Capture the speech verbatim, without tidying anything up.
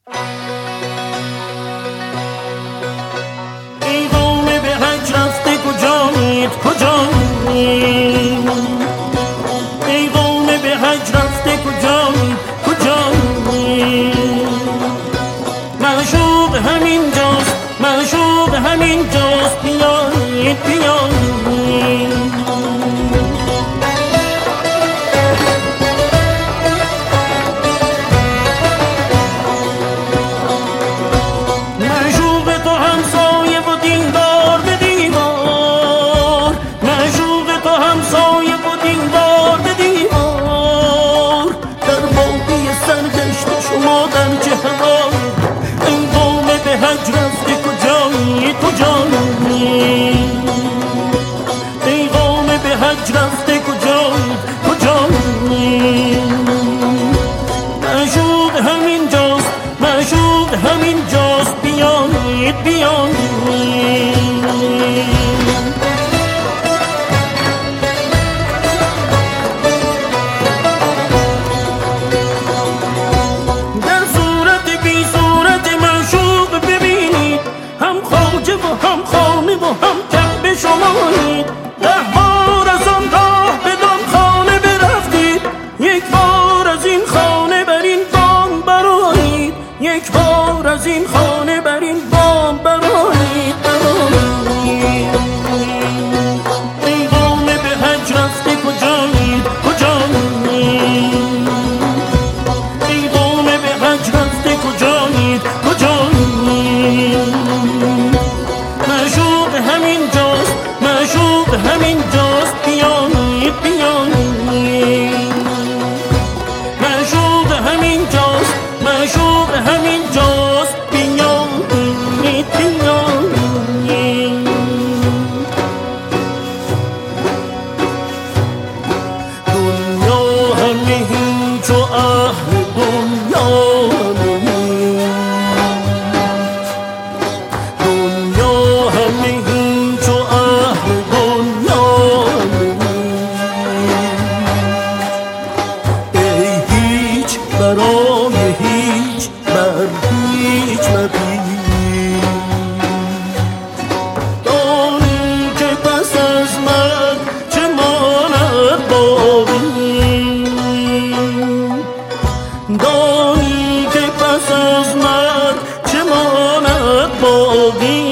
ای قوم به حج رفته کجایید کجایید ای قوم به حج رفته کجایید کجایید معشوق همین جاست معشوق همین جاست بیایید بیایید رفته کجایید کجایید معشوق همین جاست معشوق همین جاست بیایید بیایید در صورت بی صورت معشوق ببینید هم خواجه و هم خانه و هم کعبه شمایید ده بار از آن راه بدان خانه برفتید یک بار از این خانه بر این بام برآیید یک بار از این خانه بر این بام برآیید برآیید ای قوم به حج رفته کجایید کجایید ای قوم به حج رفته کجایید کجایید معشوق همین جاست معشوق همین جاست بیایید بیایید معشوق همین جاست معشوق همین جاست بیایید بیایید دنیا همه هیچ و اهل دنیا دنیا همه هیچ و اهل دنیا ای هیچ برای هیچ بر هیچ مبین دانی که پس از من چه ماند باقی دانی که پس از من چه ماند باقی